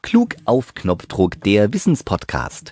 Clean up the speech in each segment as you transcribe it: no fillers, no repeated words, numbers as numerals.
Klug auf Knopfdruck, der Wissenspodcast.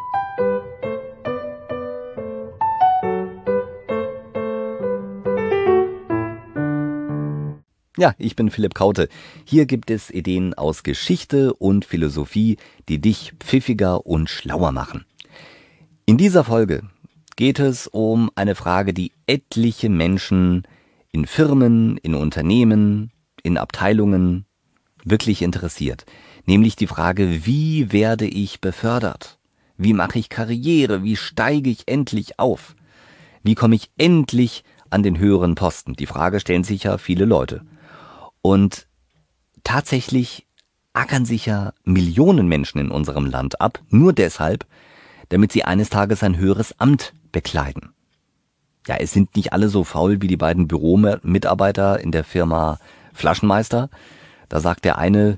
Ja, ich bin Philipp Kraute. Hier gibt es Ideen aus Geschichte und Philosophie, die dich pfiffiger und schlauer machen. In dieser Folge geht es um eine Frage, die etliche Menschen in Firmen, in Unternehmen, in Abteilungen wirklich interessiert. Nämlich die Frage, wie werde ich befördert? Wie mache ich Karriere? Wie steige ich endlich auf? Wie komme ich endlich an den höheren Posten? Die Frage stellen sich ja viele Leute. Und tatsächlich ackern sich ja Millionen Menschen in unserem Land ab, nur deshalb, damit sie eines Tages ein höheres Amt bekleiden. Ja, es sind nicht alle so faul wie die beiden Büromitarbeiter in der Firma Flaschenmeister. Da sagt der eine: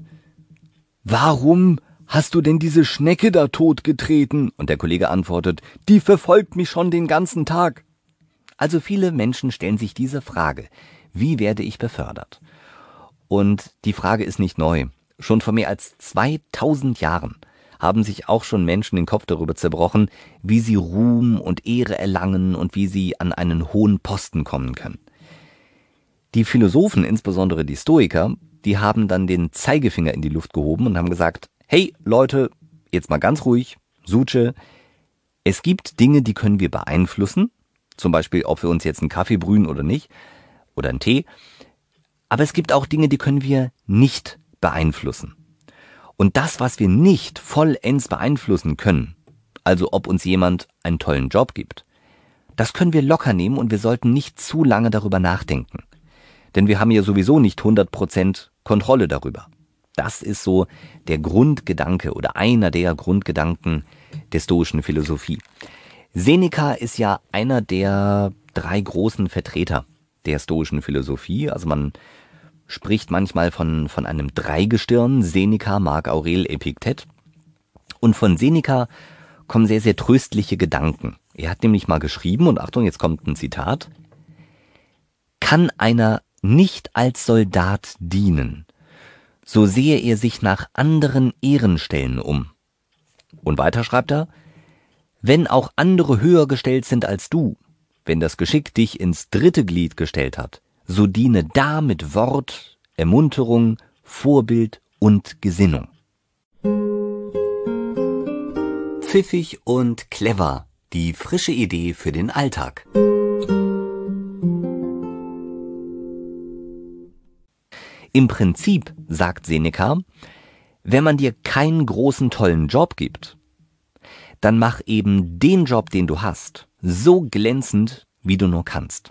Warum hast du denn diese Schnecke da totgetreten? Und der Kollege antwortet: Die verfolgt mich schon den ganzen Tag. Also viele Menschen stellen sich diese Frage: Wie werde ich befördert? Und die Frage ist nicht neu. Schon vor mehr als 2000 Jahren haben sich auch schon Menschen den Kopf darüber zerbrochen, wie sie Ruhm und Ehre erlangen und wie sie an einen hohen Posten kommen können. Die Philosophen, insbesondere die Stoiker, die haben dann den Zeigefinger in die Luft gehoben und haben gesagt: Hey Leute, jetzt mal ganz ruhig, Suche, es gibt Dinge, die können wir beeinflussen, zum Beispiel, ob wir uns jetzt einen Kaffee brühen oder nicht, oder einen Tee. Aber es gibt auch Dinge, die können wir nicht beeinflussen. Und das, was wir nicht vollends beeinflussen können, also ob uns jemand einen tollen Job gibt, das können wir locker nehmen und wir sollten nicht zu lange darüber nachdenken. Denn wir haben ja sowieso nicht 100% Kontrolle darüber. Das ist so der Grundgedanke oder einer der Grundgedanken der stoischen Philosophie. Seneca ist ja einer der 3 großen Vertreter der stoischen Philosophie. Also man spricht manchmal von einem Dreigestirn: Seneca, Marc Aurel, Epiktet. Und von Seneca kommen sehr, sehr tröstliche Gedanken. Er hat nämlich mal geschrieben, und Achtung, jetzt kommt ein Zitat: Kann einer nicht als Soldat dienen, so sehe er sich nach anderen Ehrenstellen um. Und weiter schreibt er: Wenn auch andere höher gestellt sind als du, wenn das Geschick dich ins 3. Glied gestellt hat, so diene da mit Wort, Ermunterung, Vorbild und Gesinnung. Pfiffig und clever, die frische Idee für den Alltag. Im Prinzip, sagt Seneca, wenn man dir keinen großen tollen Job gibt, dann mach eben den Job, den du hast, so glänzend, wie du nur kannst.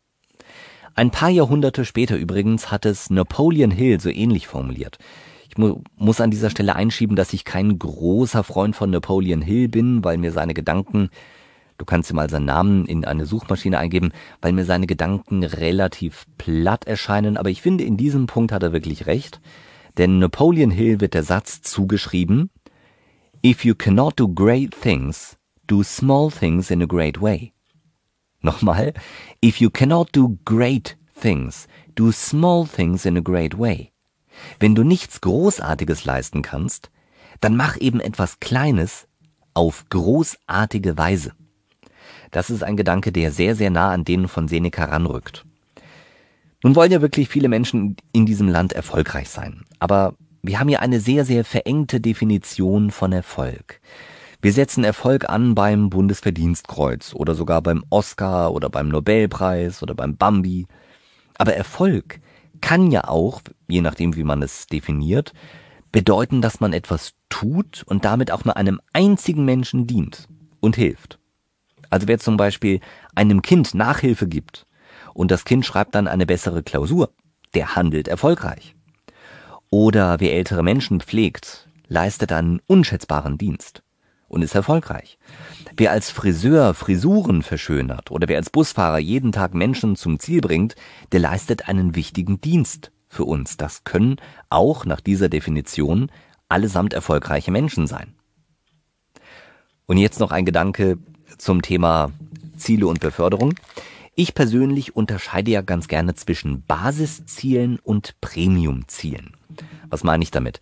Ein paar Jahrhunderte später übrigens hat es Napoleon Hill so ähnlich formuliert. Ich muss an dieser Stelle einschieben, dass ich kein großer Freund von Napoleon Hill bin, weil mir seine Gedanken, du kannst dir mal seinen Namen in eine Suchmaschine eingeben, weil mir seine Gedanken relativ platt erscheinen. Aber ich finde, in diesem Punkt hat er wirklich recht. Denn Napoleon Hill wird der Satz zugeschrieben: If you cannot do great things, do small things in a great way. Nochmal: If you cannot do great things, do small things in a great way. Wenn du nichts Großartiges leisten kannst, dann mach eben etwas Kleines auf großartige Weise. Das ist ein Gedanke, der sehr, sehr nah an den von Seneca ranrückt. Nun wollen ja wirklich viele Menschen in diesem Land erfolgreich sein. Aber wir haben hier eine sehr, sehr verengte Definition von Erfolg. Wir setzen Erfolg an beim Bundesverdienstkreuz oder sogar beim Oscar oder beim Nobelpreis oder beim Bambi. Aber Erfolg kann ja auch, je nachdem wie man es definiert, bedeuten, dass man etwas tut und damit auch nur einem einzigen Menschen dient und hilft. Also wer zum Beispiel einem Kind Nachhilfe gibt und das Kind schreibt dann eine bessere Klausur, der handelt erfolgreich. Oder wer ältere Menschen pflegt, leistet einen unschätzbaren Dienst und ist erfolgreich. Wer als Friseur Frisuren verschönert oder wer als Busfahrer jeden Tag Menschen zum Ziel bringt, der leistet einen wichtigen Dienst für uns. Das können auch nach dieser Definition allesamt erfolgreiche Menschen sein. Und jetzt noch ein Gedanke zum Thema Ziele und Beförderung. Ich persönlich unterscheide ja ganz gerne zwischen Basiszielen und Premiumzielen. Was meine ich damit?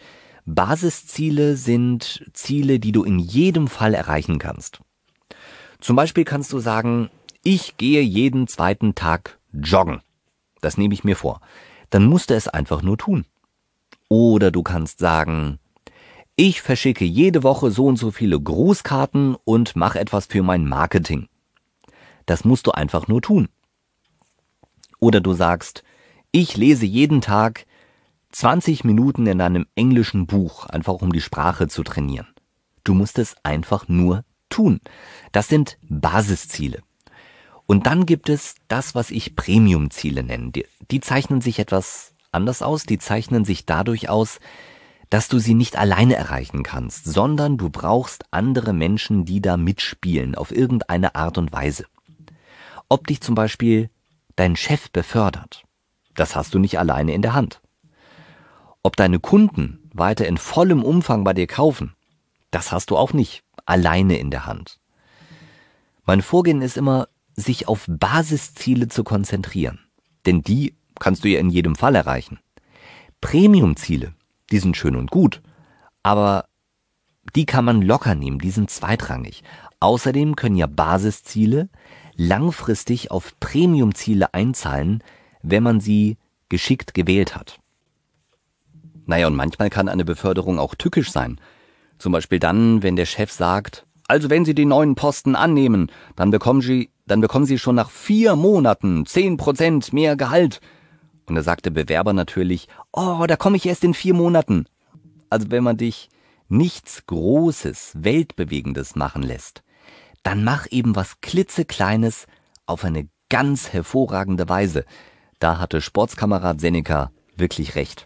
Basisziele sind Ziele, die du in jedem Fall erreichen kannst. Zum Beispiel kannst du sagen, ich gehe jeden zweiten Tag joggen. Das nehme ich mir vor. Dann musst du es einfach nur tun. Oder du kannst sagen, ich verschicke jede Woche so und so viele Grußkarten und mache etwas für mein Marketing. Das musst du einfach nur tun. Oder du sagst, ich lese jeden Tag 20 Minuten in einem englischen Buch, einfach um die Sprache zu trainieren. Du musst es einfach nur tun. Das sind Basisziele. Und dann gibt es das, was ich Premium-Ziele nenne. Die zeichnen sich etwas anders aus. Die zeichnen sich dadurch aus, dass du sie nicht alleine erreichen kannst, sondern du brauchst andere Menschen, die da mitspielen, auf irgendeine Art und Weise. Ob dich zum Beispiel dein Chef befördert, das hast du nicht alleine in der Hand. Ob deine Kunden weiter in vollem Umfang bei dir kaufen, das hast du auch nicht alleine in der Hand. Mein Vorgehen ist immer, sich auf Basisziele zu konzentrieren. Denn die kannst du ja in jedem Fall erreichen. Premium-Ziele, die sind schön und gut, aber die kann man locker nehmen, die sind zweitrangig. Außerdem können ja Basisziele langfristig auf Premium-Ziele einzahlen, wenn man sie geschickt gewählt hat. Naja, und manchmal kann eine Beförderung auch tückisch sein. Zum Beispiel dann, wenn der Chef sagt, also wenn Sie den neuen Posten annehmen, dann bekommen Sie schon nach 4 Monaten 10% mehr Gehalt. Und da sagt der Bewerber natürlich, oh, da komme ich erst in 4 Monaten. Also wenn man dich nichts Großes, Weltbewegendes machen lässt, dann mach eben was klitzekleines auf eine ganz hervorragende Weise. Da hatte Sportskamerad Seneca wirklich recht.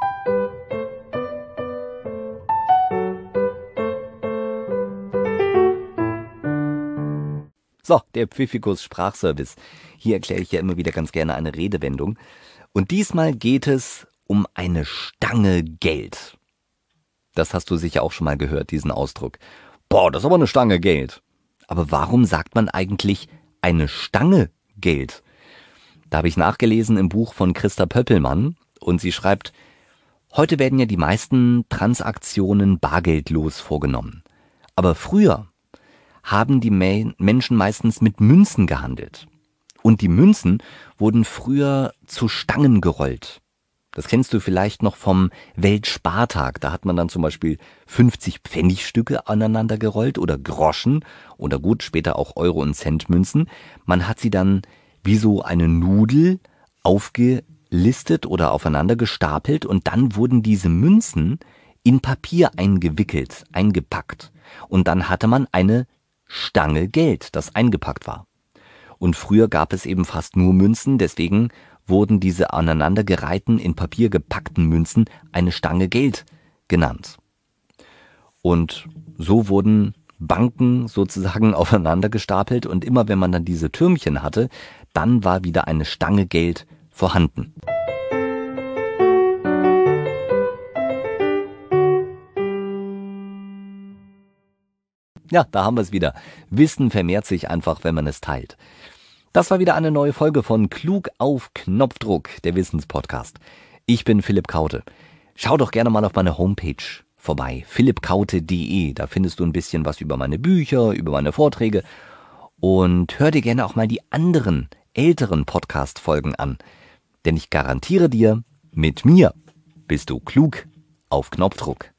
So, der Pfiffikus Sprachservice. Hier erkläre ich ja immer wieder ganz gerne eine Redewendung. Und diesmal geht es um eine Stange Geld. Das hast du sicher auch schon mal gehört, diesen Ausdruck. Boah, das ist aber eine Stange Geld. Aber warum sagt man eigentlich eine Stange Geld? Da habe ich nachgelesen im Buch von Christa Pöppelmann und sie schreibt, heute werden ja die meisten Transaktionen bargeldlos vorgenommen. Aber früher haben die Menschen meistens mit Münzen gehandelt. Und die Münzen wurden früher zu Stangen gerollt. Das kennst du vielleicht noch vom Weltspartag. Da hat man dann zum Beispiel 50 Pfennigstücke aneinander gerollt oder Groschen oder gut, später auch Euro- und Centmünzen. Man hat sie dann wie so eine Nudel aufgelistet oder aufeinander gestapelt und dann wurden diese Münzen in Papier eingewickelt, eingepackt. Und dann hatte man eine Stange Geld, das eingepackt war. Und früher gab es eben fast nur Münzen, deswegen wurden diese aneinandergereihten, in Papier gepackten Münzen eine Stange Geld genannt. Und so wurden Banken sozusagen aufeinander gestapelt und immer wenn man dann diese Türmchen hatte, dann war wieder eine Stange Geld vorhanden. Ja, da haben wir es wieder. Wissen vermehrt sich einfach, wenn man es teilt. Das war wieder eine neue Folge von Klug auf Knopfdruck, der Wissenspodcast. Ich bin Philipp Kaute. Schau doch gerne mal auf meine Homepage vorbei, philippkaute.de. Da findest du ein bisschen was über meine Bücher, über meine Vorträge. Und hör dir gerne auch mal die anderen, älteren Podcast-Folgen an. Denn ich garantiere dir, mit mir bist du klug auf Knopfdruck.